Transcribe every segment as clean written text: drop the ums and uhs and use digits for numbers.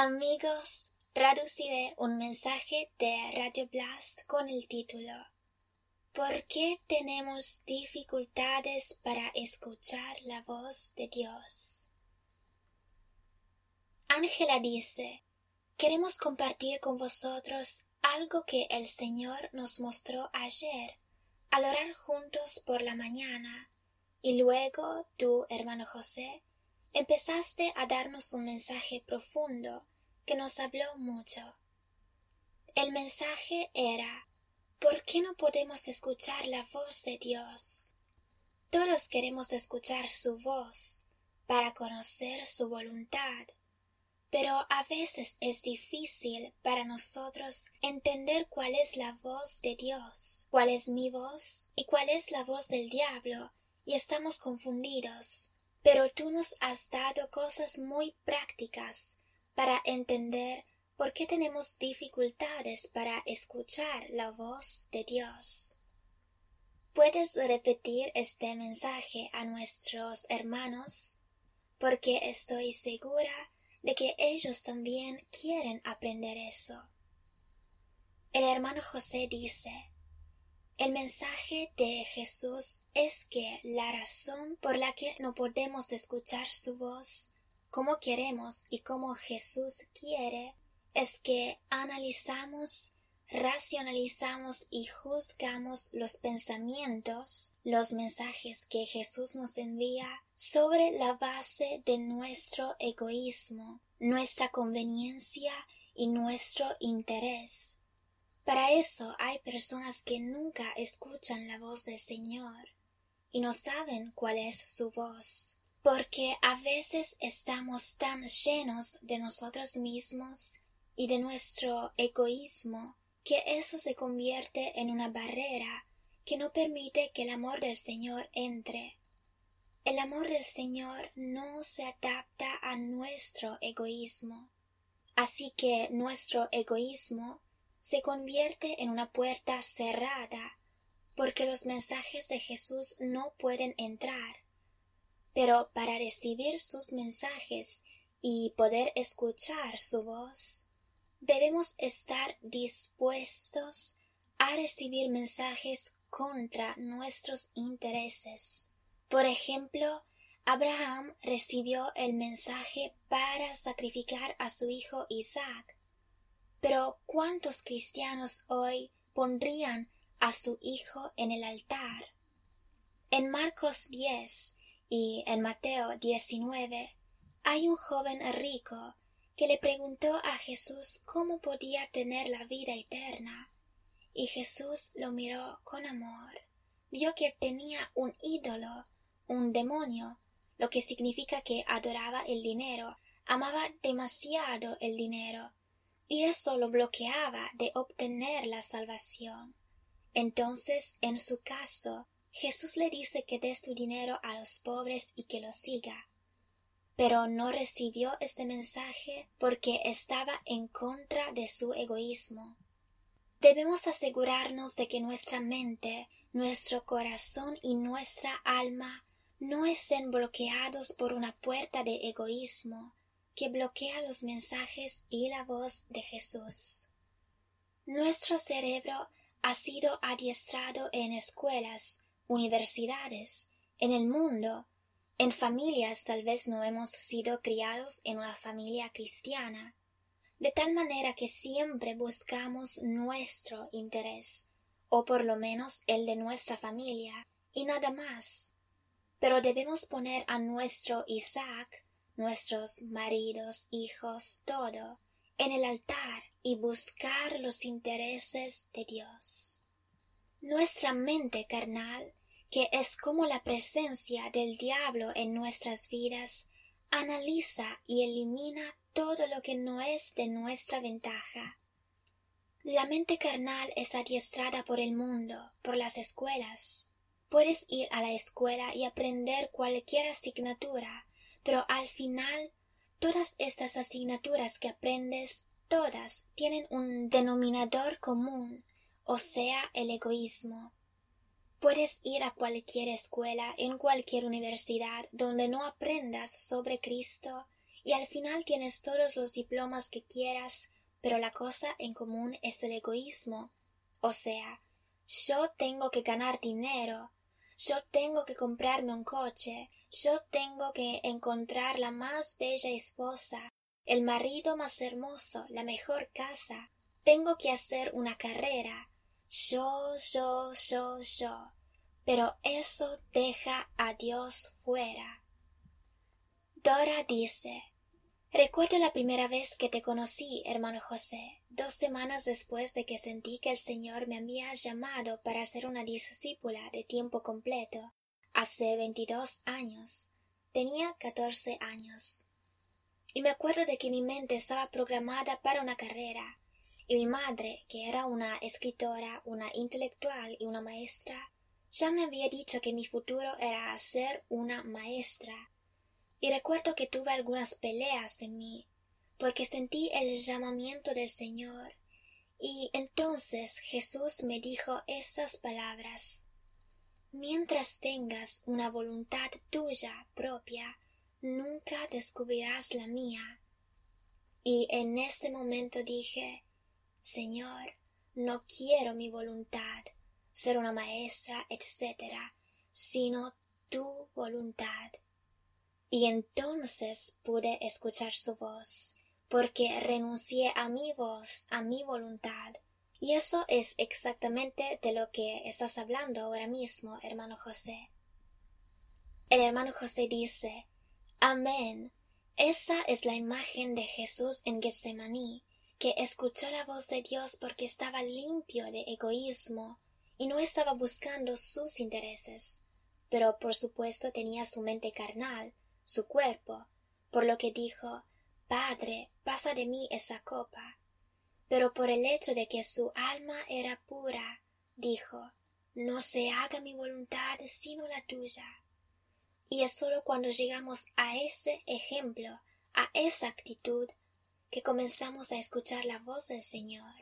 Amigos, traduciré un mensaje de Radio Blast con el título ¿Por qué tenemos dificultades para escuchar la voz de Dios? Ángela dice, queremos compartir con vosotros algo que el Señor nos mostró ayer al orar juntos por la mañana, y luego tú, hermano José, empezaste a darnos un mensaje profundo que nos habló mucho. El mensaje era, ¿por qué no podemos escuchar la voz de Dios? Todos queremos escuchar su voz para conocer su voluntad, pero a veces es difícil para nosotros entender cuál es la voz de Dios, cuál es mi voz y cuál es la voz del diablo, y estamos confundidos. Pero tú nos has dado cosas muy prácticas para entender por qué tenemos dificultades para escuchar la voz de Dios. ¿Puedes repetir este mensaje a nuestros hermanos? Porque estoy segura de que ellos también quieren aprender eso. El hermano José dice, el mensaje de Jesús es que la razón por la que no podemos escuchar su voz como queremos y como Jesús quiere es que analizamos, racionalizamos y juzgamos los pensamientos, los mensajes que Jesús nos envía sobre la base de nuestro egoísmo, nuestra conveniencia y nuestro interés. Para eso hay personas que nunca escuchan la voz del Señor y no saben cuál es su voz, porque a veces estamos tan llenos de nosotros mismos y de nuestro egoísmo que eso se convierte en una barrera que no permite que el amor del Señor entre. El amor del Señor no se adapta a nuestro egoísmo, así que nuestro egoísmo se convierte en una puerta cerrada, porque los mensajes de Jesús no pueden entrar. Pero para recibir sus mensajes y poder escuchar su voz, debemos estar dispuestos a recibir mensajes contra nuestros intereses. Por ejemplo, Abraham recibió el mensaje para sacrificar a su hijo Isaac. Pero ¿cuántos cristianos hoy pondrían a su hijo en el altar? En Marcos 10 y en Mateo 19 hay un joven rico que le preguntó a Jesús cómo podía tener la vida eterna. Y Jesús lo miró con amor. Vio que tenía un ídolo, un demonio, lo que significa que adoraba el dinero, amaba demasiado el dinero, y eso lo bloqueaba de obtener la salvación. Entonces, en su caso, Jesús le dice que dé su dinero a los pobres y que lo siga. Pero no recibió este mensaje porque estaba en contra de su egoísmo. Debemos asegurarnos de que nuestra mente, nuestro corazón y nuestra alma no estén bloqueados por una puerta de egoísmo que bloquea los mensajes y la voz de Jesús. Nuestro cerebro ha sido adiestrado en escuelas, universidades, en el mundo, en familias. Tal vez no hemos sido criados en una familia cristiana, de tal manera que siempre buscamos nuestro interés, o por lo menos el de nuestra familia, y nada más. Pero debemos poner a nuestro Isaac, nuestros maridos, hijos, todo, en el altar y buscar los intereses de Dios. Nuestra mente carnal, que es como la presencia del diablo en nuestras vidas, analiza y elimina todo lo que no es de nuestra ventaja. La mente carnal es adiestrada por el mundo, por las escuelas. Puedes ir a la escuela y aprender cualquier asignatura, pero al final todas estas asignaturas que aprendes, todas tienen un denominador común, o sea, el egoísmo. Puedes ir a cualquier escuela, en cualquier universidad, donde no aprendas sobre Cristo y al final tienes todos los diplomas que quieras, pero la cosa en común es el egoísmo. O sea, yo tengo que ganar dinero, yo tengo que comprarme un coche, yo tengo que encontrar la más bella esposa, el marido más hermoso, la mejor casa, tengo que hacer una carrera, yo. Pero eso deja a Dios fuera. Dora dice: recuerdo la primera vez que te conocí, hermano José, 2 semanas después de que sentí que el Señor me había llamado para ser una discípula de tiempo completo, hace 22 años. Tenía 14 años. Y me acuerdo de que mi mente estaba programada para una carrera, y mi madre, que era una escritora, una intelectual y una maestra, ya me había dicho que mi futuro era ser una maestra. Y recuerdo que tuve algunas peleas en mí, porque sentí el llamamiento del Señor, y entonces Jesús me dijo esas palabras: mientras tengas una voluntad tuya propia, nunca descubrirás la mía. Y en ese momento dije: Señor, no quiero mi voluntad, ser una maestra, etc., sino tu voluntad. Y entonces pude escuchar su voz, porque renuncié a mi voz, a mi voluntad. Y eso es exactamente de lo que estás hablando ahora mismo, hermano José. El hermano José dice: amén. Esa es la imagen de Jesús en Getsemaní, que escuchó la voz de Dios porque estaba limpio de egoísmo y no estaba buscando sus intereses, pero por supuesto tenía su mente carnal, su cuerpo, por lo que dijo: Padre, pasa de mí esa copa. Pero por el hecho de que su alma era pura, dijo: no se haga mi voluntad sino la tuya. Y es sólo cuando llegamos a ese ejemplo, a esa actitud, que comenzamos a escuchar la voz del Señor.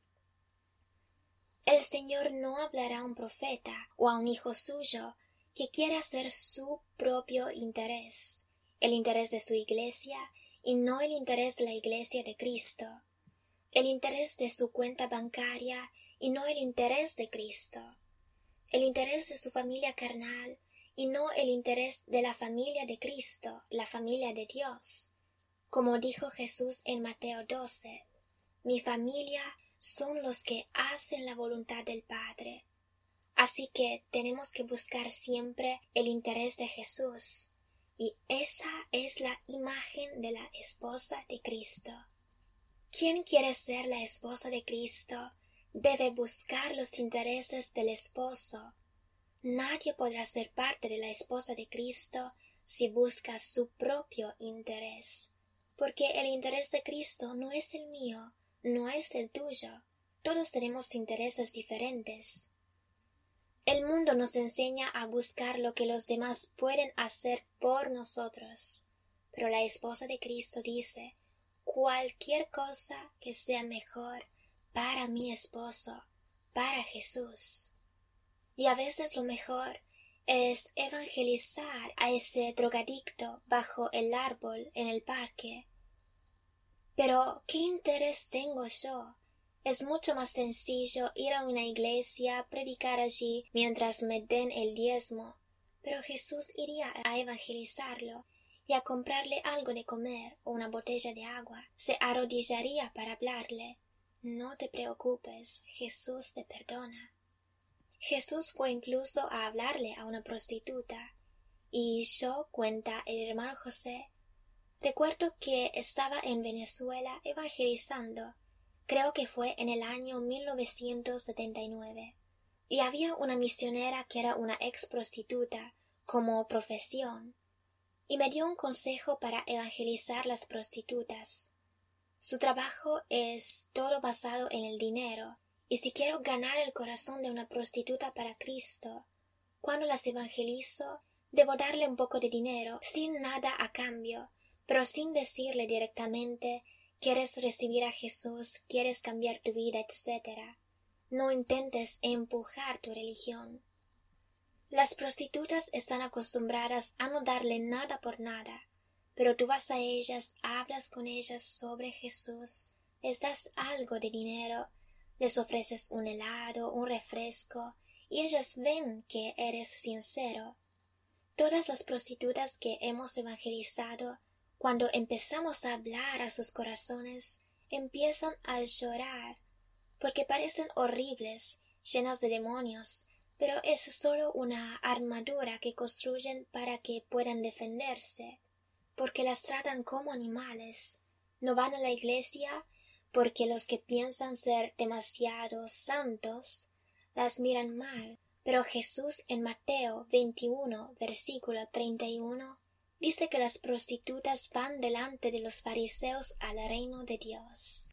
El Señor no hablará a un profeta o a un hijo suyo que quiera hacer su propio interés, el interés de su iglesia y no el interés de la iglesia de Cristo, el interés de su cuenta bancaria y no el interés de Cristo, el interés de su familia carnal y no el interés de la familia de Cristo, la familia de Dios. Como dijo Jesús en Mateo 12, mi familia son los que hacen la voluntad del Padre. Así que tenemos que buscar siempre el interés de Jesús, y esa es la imagen de la esposa de Cristo. Quien quiere ser la esposa de Cristo debe buscar los intereses del esposo. Nadie podrá ser parte de la esposa de Cristo si busca su propio interés, porque el interés de Cristo no es el mío, no es el tuyo. Todos tenemos intereses diferentes. El mundo nos enseña a buscar lo que los demás pueden hacer por nosotros, pero la esposa de Cristo dice: cualquier cosa que sea mejor para mi esposo, para Jesús. Y a veces lo mejor es evangelizar a ese drogadicto bajo el árbol en el parque. Pero ¿qué interés tengo yo? Es mucho más sencillo ir a una iglesia, predicar allí mientras me den el diezmo, pero Jesús iría a evangelizarlo y a comprarle algo de comer o una botella de agua. Se arrodillaría para hablarle. No te preocupes, Jesús te perdona. Jesús fue incluso a hablarle a una prostituta. Y yo, cuenta el hermano José, recuerdo que estaba en Venezuela evangelizando, creo que fue en el año 1979, y había una misionera que era una ex prostituta como profesión, y me dio un consejo para evangelizar las prostitutas. Su trabajo es todo basado en el dinero, y si quiero ganar el corazón de una prostituta para Cristo, cuando las evangelizo, debo darle un poco de dinero, sin nada a cambio, pero sin decirle directamente: ¿quieres recibir a Jesús? ¿Quieres cambiar tu vida? Etc. No intentes empujar tu religión. Las prostitutas están acostumbradas a no darle nada por nada, pero tú vas a ellas, hablas con ellas sobre Jesús, les das algo de dinero, les ofreces un helado, un refresco, y ellas ven que eres sincero. Todas las prostitutas que hemos evangelizado, cuando empezamos a hablar a sus corazones, empiezan a llorar, porque parecen horribles, llenas de demonios, pero es solo una armadura que construyen para que puedan defenderse, porque las tratan como animales. No van a la iglesia porque los que piensan ser demasiado santos las miran mal. Pero Jesús en Mateo 21, versículo 31, dice que las prostitutas van delante de los fariseos al reino de Dios.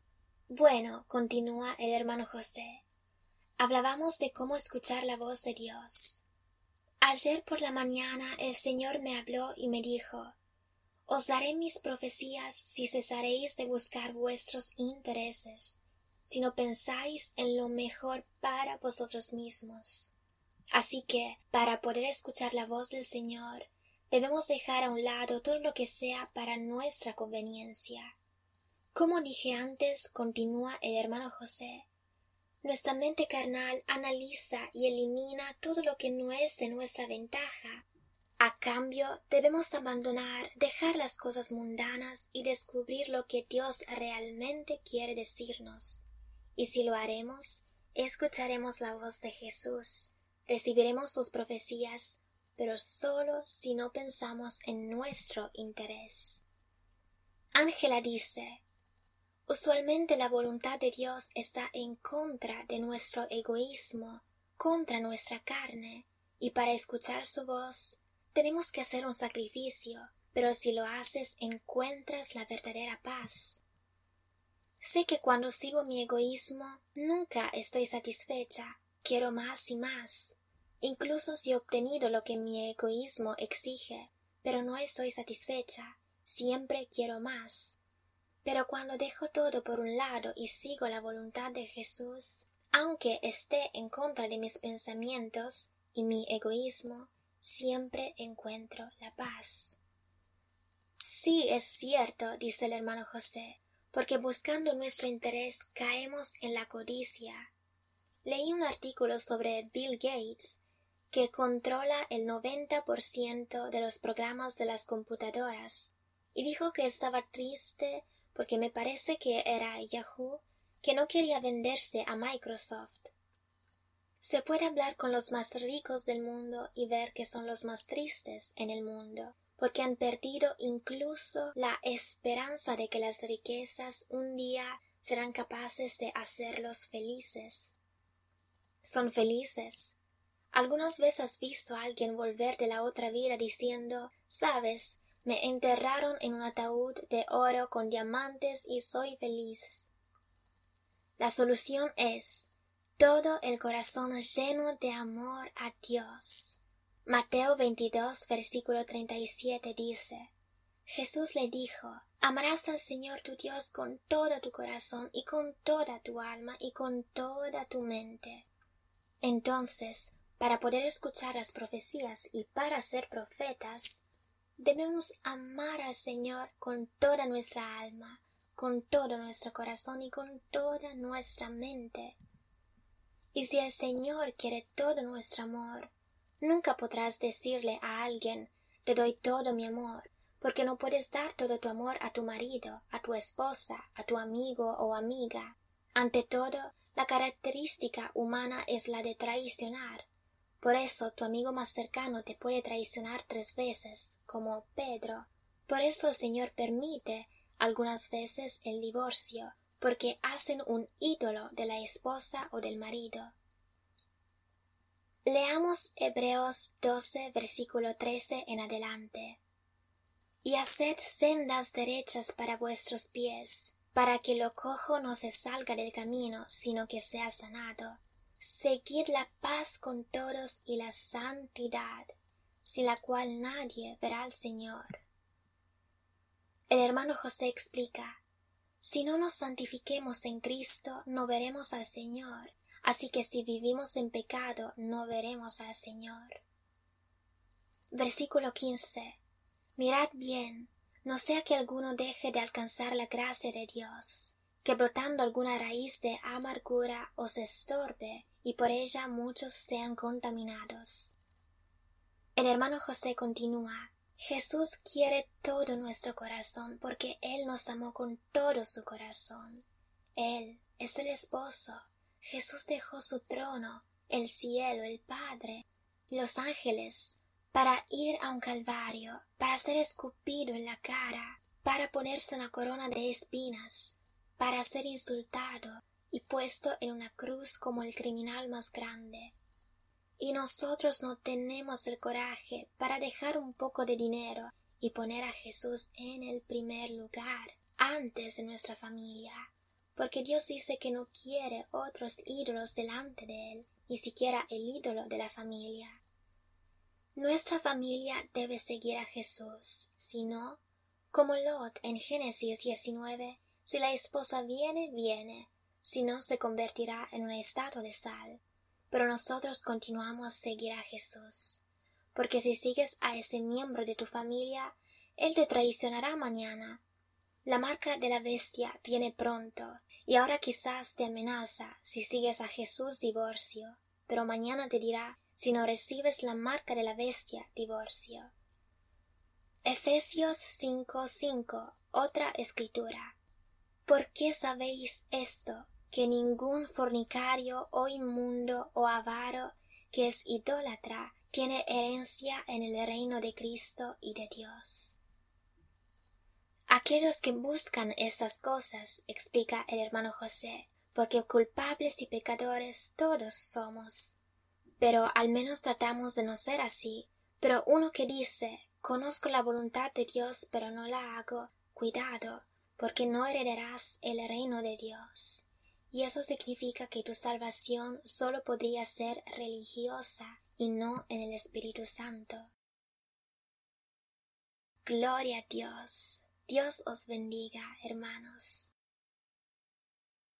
Bueno, continúa el hermano José, hablábamos de cómo escuchar la voz de Dios. Ayer por la mañana el Señor me habló y me dijo: os daré mis profecías si cesaréis de buscar vuestros intereses, si no pensáis en lo mejor para vosotros mismos. Así que, para poder escuchar la voz del Señor, debemos dejar a un lado todo lo que sea para nuestra conveniencia. Como dije antes, continúa el hermano José, nuestra mente carnal analiza y elimina todo lo que no es de nuestra ventaja. A cambio, debemos dejar las cosas mundanas y descubrir lo que Dios realmente quiere decirnos. Y si lo haremos, escucharemos la voz de Jesús, recibiremos sus profecías, pero solo si no pensamos en nuestro interés. Ángela dice: usualmente la voluntad de Dios está en contra de nuestro egoísmo, contra nuestra carne, y para escuchar su voz tenemos que hacer un sacrificio, pero si lo haces encuentras la verdadera paz. Sé que cuando sigo mi egoísmo nunca estoy satisfecha, quiero más y más. Incluso si he obtenido lo que mi egoísmo exige, pero no estoy satisfecha, siempre quiero más. Pero cuando dejo todo por un lado y sigo la voluntad de Jesús, aunque esté en contra de mis pensamientos y mi egoísmo, siempre encuentro la paz. Sí, es cierto, dice el hermano José, porque buscando nuestro interés caemos en la codicia. Leí un artículo sobre Bill Gates, que controla el 90% de los programas de las computadoras, y dijo que estaba triste porque me parece que era Yahoo, que no quería venderse a Microsoft. Se puede hablar con los más ricos del mundo y ver que son los más tristes en el mundo, porque han perdido incluso la esperanza de que las riquezas un día serán capaces de hacerlos felices. Son felices. ¿Algunas veces has visto a alguien volver de la otra vida diciendo: sabes, me enterraron en un ataúd de oro con diamantes y soy feliz? La solución es todo el corazón lleno de amor a Dios. Mateo 22, versículo 37 dice: Jesús le dijo: amarás al Señor tu Dios con todo tu corazón y con toda tu alma y con toda tu mente. Entonces, para poder escuchar las profecías y para ser profetas, debemos amar al Señor con toda nuestra alma, con todo nuestro corazón y con toda nuestra mente. Y si el Señor quiere todo nuestro amor, nunca podrás decirle a alguien: te doy todo mi amor, porque no puedes dar todo tu amor a tu marido, a tu esposa, a tu amigo o amiga. Ante todo, la característica humana es la de traicionar. Por eso tu amigo más cercano te puede traicionar 3 veces, como Pedro. Por eso el Señor permite algunas veces el divorcio, porque hacen un ídolo de la esposa o del marido. Leamos Hebreos 12, versículo 13 en adelante. Y haced sendas derechas para vuestros pies, para que lo cojo no se salga del camino, sino que sea sanado. Seguid la paz con todos y la santidad, sin la cual nadie verá al Señor. El hermano José explica: si no nos santifiquemos en Cristo, no veremos al Señor, así que si vivimos en pecado, no veremos al Señor. Versículo 15. Mirad bien, no sea que alguno deje de alcanzar la gracia de Dios, que brotando alguna raíz de amargura os estorbe, y por ella muchos sean contaminados. El hermano José continúa: Jesús quiere todo nuestro corazón, porque Él nos amó con todo su corazón. Él es el esposo. Jesús dejó su trono, el cielo, el Padre, los ángeles, para ir a un calvario, para ser escupido en la cara, para ponerse una corona de espinas, para ser insultado y puesto en una cruz como el criminal más grande. Y nosotros no tenemos el coraje para dejar un poco de dinero y poner a Jesús en el primer lugar, antes de nuestra familia, porque Dios dice que no quiere otros ídolos delante de Él, ni siquiera el ídolo de la familia. Nuestra familia debe seguir a Jesús, si no, como Lot en Génesis 19, si la esposa viene, viene, si no se convertirá en una estatua de sal. Pero nosotros continuamos a seguir a Jesús, porque si sigues a ese miembro de tu familia, él te traicionará mañana. La marca de la bestia viene pronto, y ahora quizás te amenaza si sigues a Jesús divorcio, pero mañana te dirá: si no recibes la marca de la bestia, divorcio. Efesios 5:5, otra escritura. ¿Por qué sabéis esto? Que ningún fornicario o inmundo o avaro que es idólatra tiene herencia en el reino de Cristo y de Dios. Aquellos que buscan estas cosas, explica el hermano José, porque culpables y pecadores todos somos. Pero al menos tratamos de no ser así. Pero uno que dice: conozco la voluntad de Dios, pero no la hago, cuidado, porque no heredarás el reino de Dios. Y eso significa que tu salvación solo podría ser religiosa y no en el Espíritu Santo. Gloria a Dios. Dios os bendiga, hermanos.